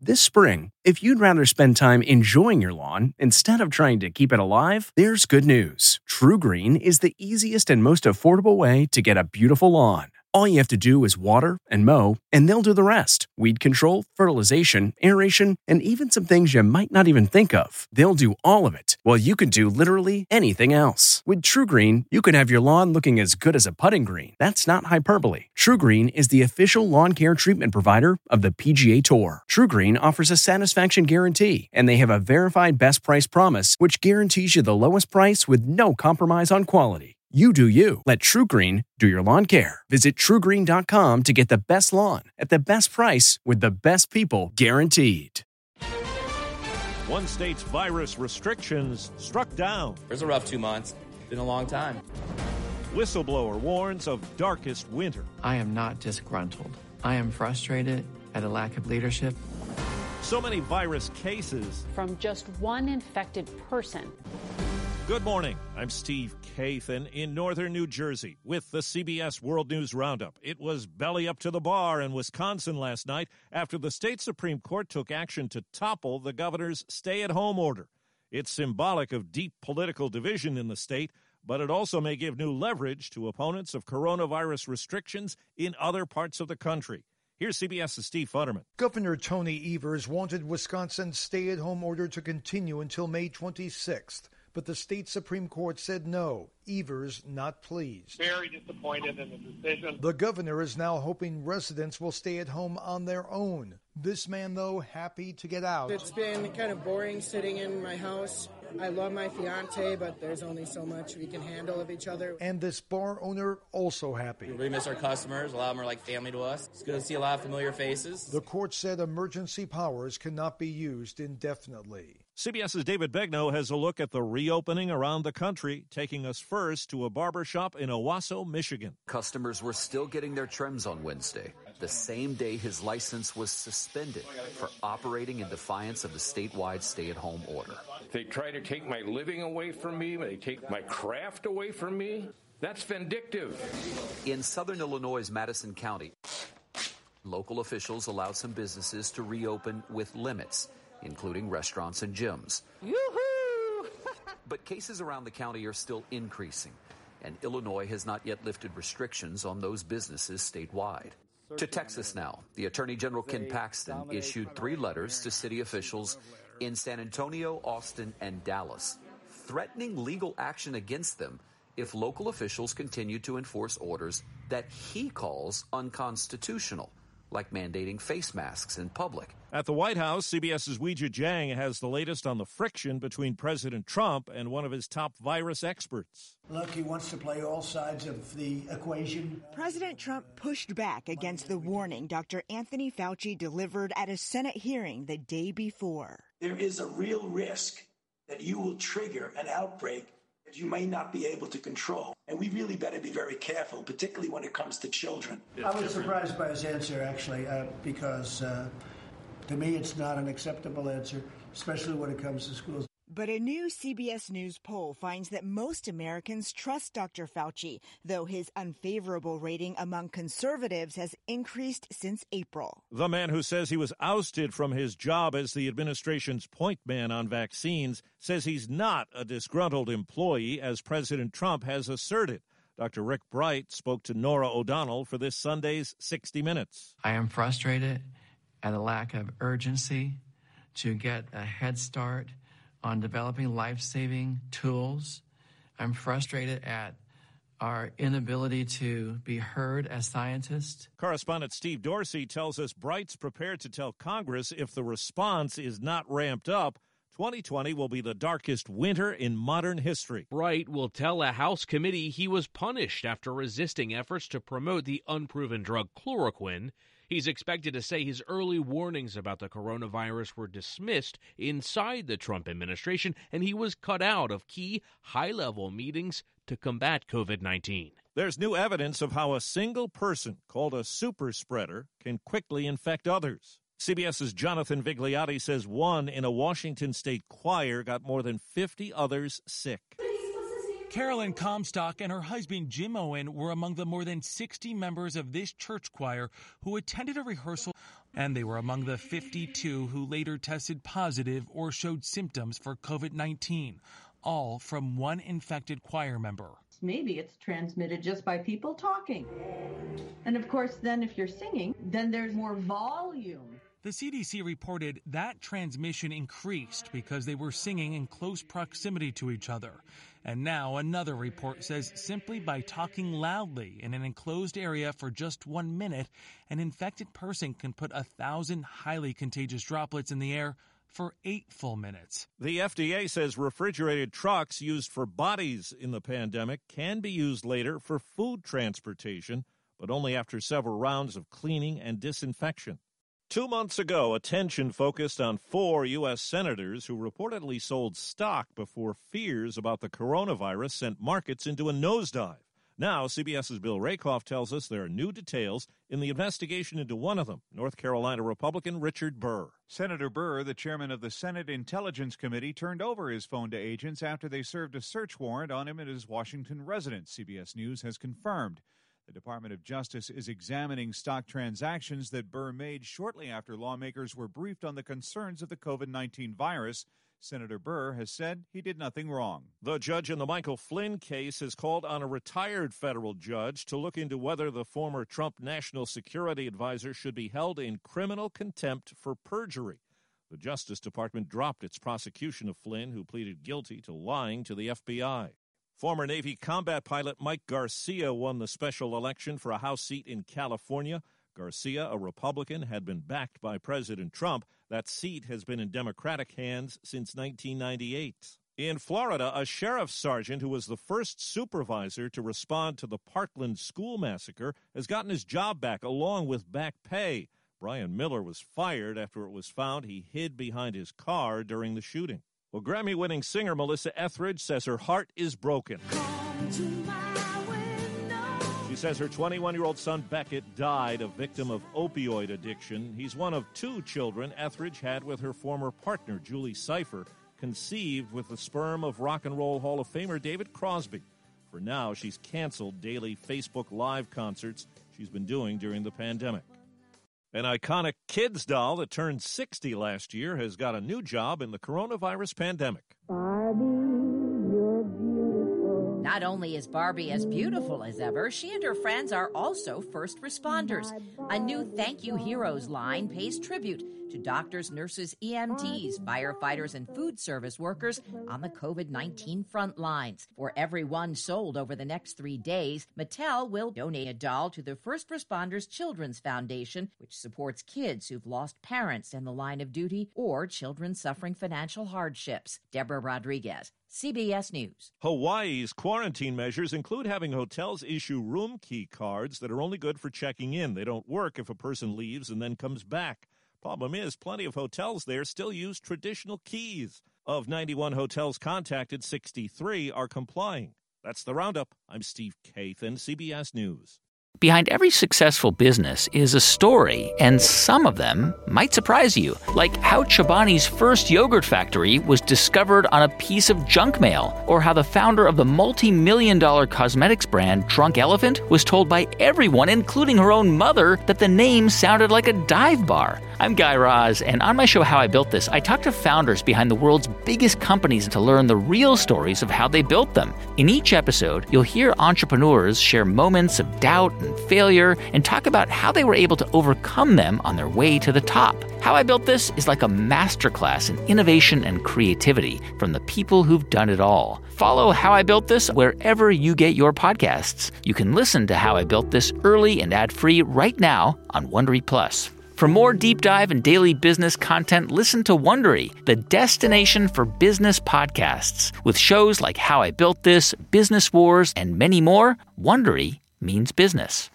This spring, if you'd rather spend time enjoying your lawn instead of trying to keep it alive, there's good news. TruGreen is the easiest and most affordable way to get a beautiful lawn. All you have to do is water and mow, and they'll do the rest. Weed control, fertilization, aeration, and even some things you might not even think of. They'll do all of it, while you can do literally anything else. With TruGreen, you can have your lawn looking as good as a putting green. That's not hyperbole. TruGreen is the official lawn care treatment provider of the PGA Tour. TruGreen offers a satisfaction guarantee, and they have a verified best price promise, which guarantees you the lowest price with no compromise on quality. You do you. Let TruGreen do your lawn care. Visit TruGreen.com to get the best lawn at the best price with the best people guaranteed. One state's virus restrictions struck down. It was a rough 2 months. Been a long time. Whistleblower warns of darkest winter. I am not disgruntled. I am frustrated at a lack of leadership. So many virus cases. From just one infected person. Good morning. I'm Steve Kathan in northern New Jersey with the CBS World News Roundup. It was belly up to the bar in Wisconsin last night after the state Supreme Court took action to topple the governor's stay-at-home order. It's symbolic of deep political division in the state, but it also may give new leverage to opponents of coronavirus restrictions in other parts of the country. Here's CBS's Steve Futterman. Governor Tony Evers wanted Wisconsin's stay-at-home order to continue until May 26th. But the state Supreme Court said no. Evers not pleased. Very disappointed in the decision. The governor is now hoping residents will stay at home on their own. This man, though, happy to get out. It's been kind of boring sitting in my house. I love my fiance, but there's only so much we can handle of each other. And this bar owner also happy. We miss our customers. A lot of them are like family to us. It's good to see a lot of familiar faces. The court said emergency powers cannot be used indefinitely. CBS's David Begnaud has a look at the reopening around the country, taking us first to a barbershop in Owasso, Michigan. Customers were still getting their trims on Wednesday, the same day his license was suspended for operating in defiance of the statewide stay-at-home order. They try to take my living away from me. They take my craft away from me. That's vindictive. In southern Illinois' Madison County, local officials allowed some businesses to reopen with limits, including restaurants and gyms. Yoo-hoo! But cases around the county are still increasing, and Illinois has not yet lifted restrictions on those businesses statewide. To Texas now, the Attorney General Ken Paxton issued 3 letters to city officials in San Antonio, Austin, and Dallas, threatening legal action against them if local officials continue to enforce orders that he calls unconstitutional, like mandating face masks in public. At the White House, CBS's Weijia Jiang has the latest on the friction between President Trump and one of his top virus experts. Look, he wants to play all sides of the equation. President Trump pushed back against the warning Dr. Anthony Fauci delivered at a Senate hearing the day before. There is a real risk that you will trigger an outbreak that you may not be able to control. And we really better be very careful, particularly when it comes to children. I was surprised by his answer, actually, because to me it's not an acceptable answer, especially when it comes to schools. But a new CBS News poll finds that most Americans trust Dr. Fauci, though his unfavorable rating among conservatives has increased since April. The man who says he was ousted from his job as the administration's point man on vaccines says he's not a disgruntled employee, as President Trump has asserted. Dr. Rick Bright spoke to Norah O'Donnell for this Sunday's 60 Minutes. I am frustrated at a lack of urgency to get a head start on developing life-saving tools. I'm frustrated at our inability to be heard as scientists. Correspondent Steve Dorsey tells us Bright's prepared to tell Congress if the response is not ramped up, 2020 will be the darkest winter in modern history. Bright will tell a House committee he was punished after resisting efforts to promote the unproven drug chloroquine. He's expected to say his early warnings about the coronavirus were dismissed inside the Trump administration, and he was cut out of key high-level meetings to combat COVID-19. There's new evidence of how a single person, called a super spreader, can quickly infect others. CBS's Jonathan Vigliotti says one in a Washington state choir got more than 50 others sick. Carolyn Comstock and her husband Jim Owen were among the more than 60 members of this church choir who attended a rehearsal, and they were among the 52 who later tested positive or showed symptoms for COVID-19, all from one infected choir member. Maybe it's transmitted just by people talking. And of course, then if you're singing, then there's more volume. The CDC reported that transmission increased because they were singing in close proximity to each other. And now another report says simply by talking loudly in an enclosed area for just 1 minute, an infected person can put 1,000 highly contagious droplets in the air for 8 full minutes. The FDA says refrigerated trucks used for bodies in the pandemic can be used later for food transportation, but only after several rounds of cleaning and disinfection. 2 months ago, attention focused on 4 U.S. senators who reportedly sold stock before fears about the coronavirus sent markets into a nosedive. Now, CBS's Bill Rakoff tells us there are new details in the investigation into one of them, North Carolina Republican Richard Burr. Senator Burr, the chairman of the Senate Intelligence Committee, turned over his phone to agents after they served a search warrant on him at his Washington residence, CBS News has confirmed. The Department of Justice is examining stock transactions that Burr made shortly after lawmakers were briefed on the concerns of the COVID-19 virus. Senator Burr has said he did nothing wrong. The judge in the Michael Flynn case has called on a retired federal judge to look into whether the former Trump national security advisor should be held in criminal contempt for perjury. The Justice Department dropped its prosecution of Flynn, who pleaded guilty to lying to the FBI. Former Navy combat pilot Mike Garcia won the special election for a House seat in California. Garcia, a Republican, had been backed by President Trump. That seat has been in Democratic hands since 1998. In Florida, a sheriff's sergeant who was the first supervisor to respond to the Parkland school massacre has gotten his job back along with back pay. Brian Miller was fired after it was found he hid behind his car during the shooting. Well, Grammy-winning singer Melissa Etheridge says her heart is broken. She says her 21-year-old son Beckett died a victim of opioid addiction. He's one of 2 children Etheridge had with her former partner, Julie Cypher, conceived with the sperm of Rock and Roll Hall of Famer David Crosby. For now, she's canceled daily Facebook Live concerts she's been doing during the pandemic. An iconic kids doll that turned 60 last year has got a new job in the coronavirus pandemic. Barbie, you're beautiful. Not only is Barbie as beautiful as ever, she and her friends are also first responders. A new Thank You Heroes line pays tribute to doctors, nurses, EMTs, firefighters, and food service workers on the COVID-19 front lines. For every one sold over the next 3 days, Mattel will donate a doll to the First Responders Children's Foundation, which supports kids who've lost parents in the line of duty or children suffering financial hardships. Deborah Rodriguez, CBS News. Hawaii's quarantine measures include having hotels issue room key cards that are only good for checking in. They don't work if a person leaves and then comes back. Problem is, plenty of hotels there still use traditional keys. Of 91 hotels contacted, 63 are complying. That's the Roundup. I'm Steve Kathan, CBS News. Behind every successful business is a story, and some of them might surprise you. Like how Chobani's first yogurt factory was discovered on a piece of junk mail, or how the founder of the multi-million-dollar cosmetics brand Drunk Elephant was told by everyone, including her own mother, that the name sounded like a dive bar. I'm Guy Raz, and on my show How I Built This, I talk to founders behind the world's biggest companies to learn the real stories of how they built them. In each episode, you'll hear entrepreneurs share moments of doubt and failure and talk about how they were able to overcome them on their way to the top. How I Built This is like a masterclass in innovation and creativity from the people who've done it all. Follow How I Built This wherever you get your podcasts. You can listen to How I Built This early and ad-free right now on Wondery Plus. For more deep dive and daily business content, listen to Wondery, the destination for business podcasts. With shows like How I Built This, Business Wars, and many more, Wondery means business.